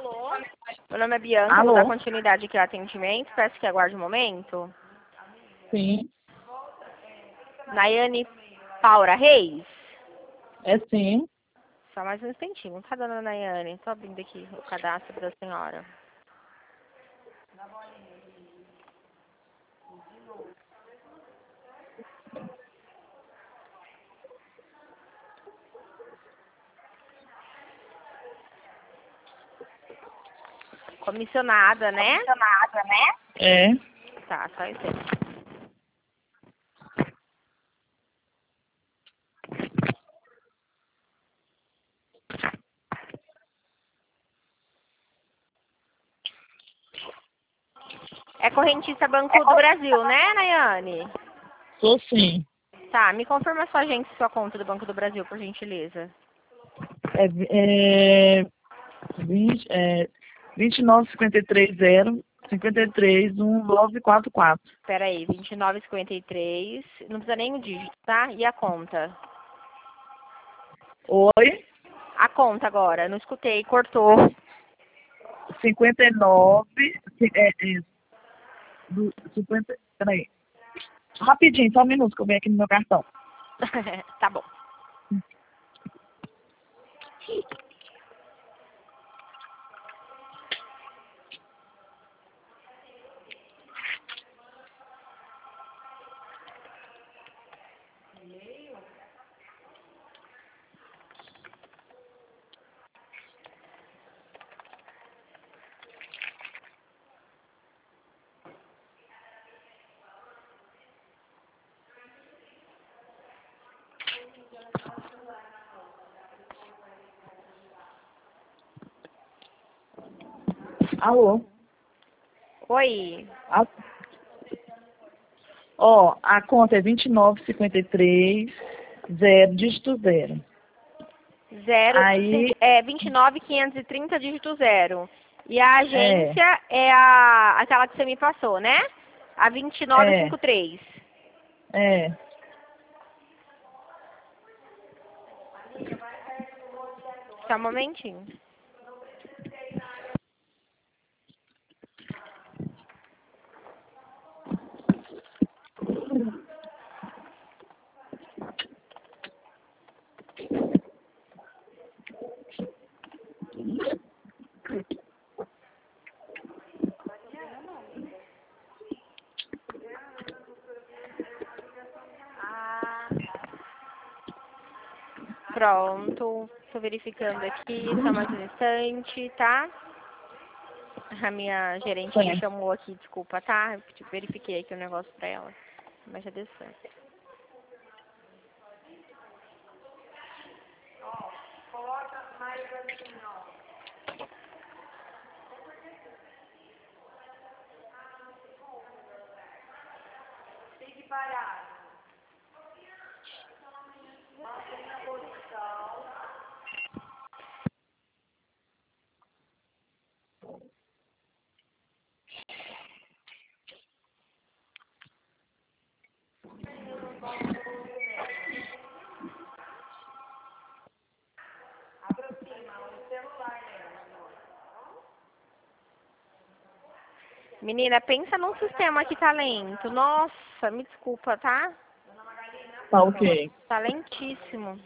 Meu nome é Bianca, Alô? vou dar continuidade aqui ao atendimento. Peço que aguarde um momento. Sim, Nayane Paula Reis? é sim. Só mais um instantinho, tá, dona Nayane? Tô abrindo aqui o cadastro da senhora. Comissionada, né? É. Tá, só isso aí. É correntista Banco do Brasil, né, Nayane? Sou sim. Tá, me confirma sua agência e sua conta do Banco do Brasil, por gentileza. É 2953 053 1944. Pera aí, 29,53. Não precisa nem o dígito, tá? E a conta? Oi? A conta agora, não escutei, cortou. 59. Peraí. Rapidinho, só um minuto que eu venho aqui no meu cartão. Tá bom. Alô? Oi. A conta é 2953 0 dígito 0. Aí, 29.530, dígito 0. E a é, agência é aquela que você me passou, né? A 2953. é. Só um momentinho. Pronto. Tô verificando aqui, só mais um instante, tá? A minha gerente me Certo. chamou aqui, desculpa, tá? Eu verifiquei aqui o negócio pra ela. Mas já deu certo. Menina, pensa num sistema que tá lento. Nossa, me desculpa, tá? Tá ok. Tá lentíssimo.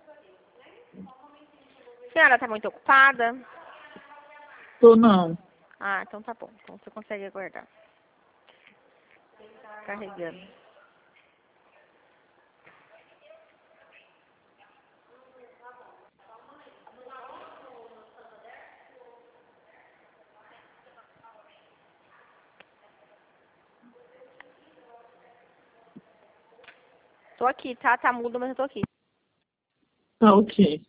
A senhora tá muito ocupada? Tô não. Ah, então tá bom. Então você consegue aguardar. Carregando. Tô aqui, tá? Tá mudo, mas eu tô aqui. Tá ok.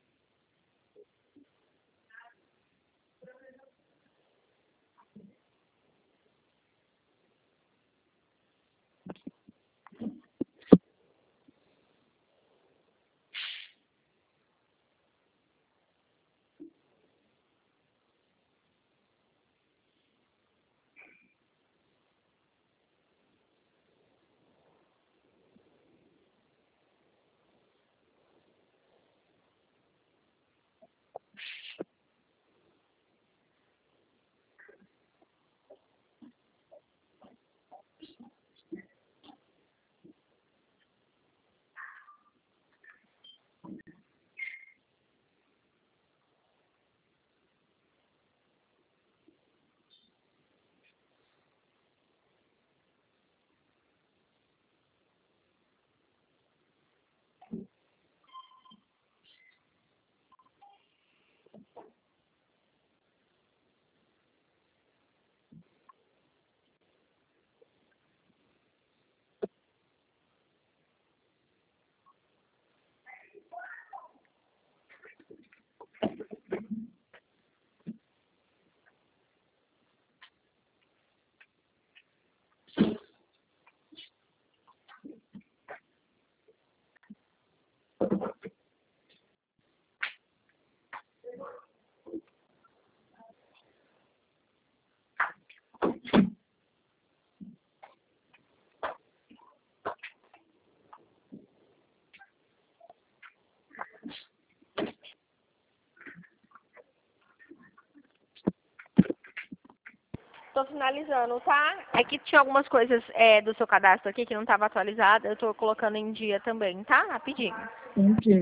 Tô finalizando, tá? É que tinha algumas coisas do seu cadastro aqui que não tava atualizada. Eu tô colocando em dia também, tá? Rapidinho. Ok.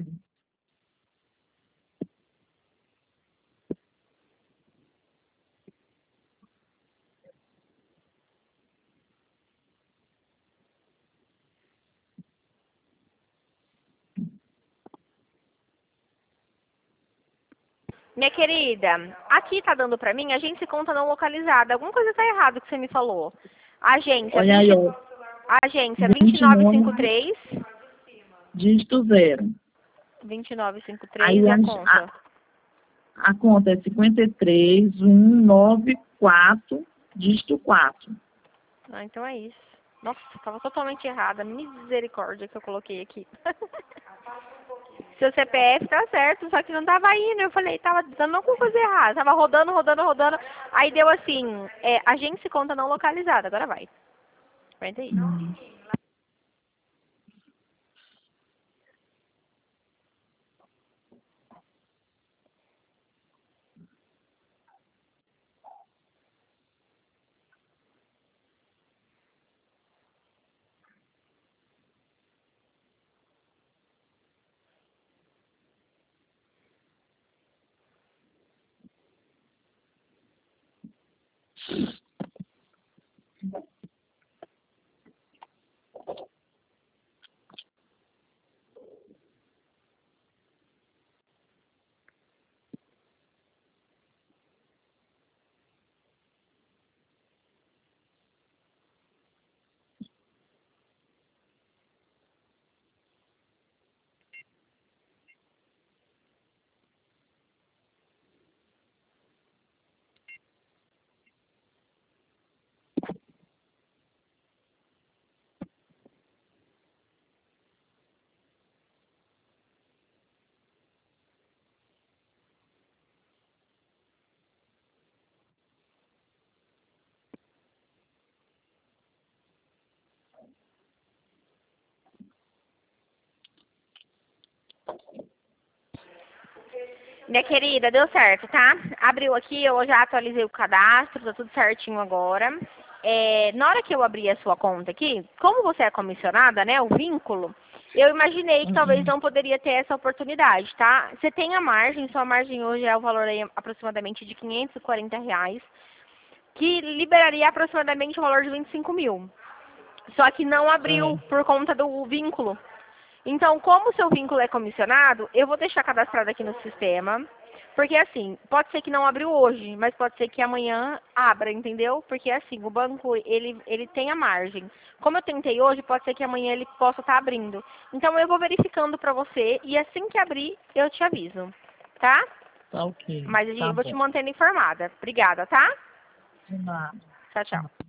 Minha querida, aqui tá dando pra mim agência e conta não localizada. Alguma coisa tá errado que você me falou. Agência Olha aí, 20, ó. agência 29, 2953, dígito 0. 2953 Aí e a conta. a conta é 53194, dígito 4. Ah, então é isso. Nossa, tava totalmente errada. Misericórdia que eu coloquei aqui. Seu CPF tá certo, só que não tava indo. Eu falei, tava dando alguma coisa errada. Tava rodando, rodando, rodando. Aí deu assim, agência e conta não localizada. Agora vai. Aguenta aí. Minha querida, deu certo, tá? Abriu aqui, eu já atualizei o cadastro, tá tudo certinho agora. Na hora que eu abri a sua conta aqui, como você é comissionada, né, o vínculo, eu imaginei que talvez não poderia ter essa oportunidade, tá? Você tem a margem, sua margem hoje é o valor aí aproximadamente de R$ 540. que liberaria aproximadamente o valor de 25 mil. Só que não abriu por conta do vínculo. Então, como o seu vínculo é comissionado, eu vou deixar cadastrado aqui no sistema. Porque assim, pode ser que não abriu hoje, mas pode ser que amanhã abra, entendeu? Porque assim, o banco, ele tem a margem. Como eu tentei hoje, pode ser que amanhã ele possa estar abrindo. Então, eu vou verificando pra você e assim que abrir, eu te aviso. Tá? Tá ok. Mas Tá eu vou te bom. mantendo informada. Obrigada, tá? De nada. Tchau, tchau.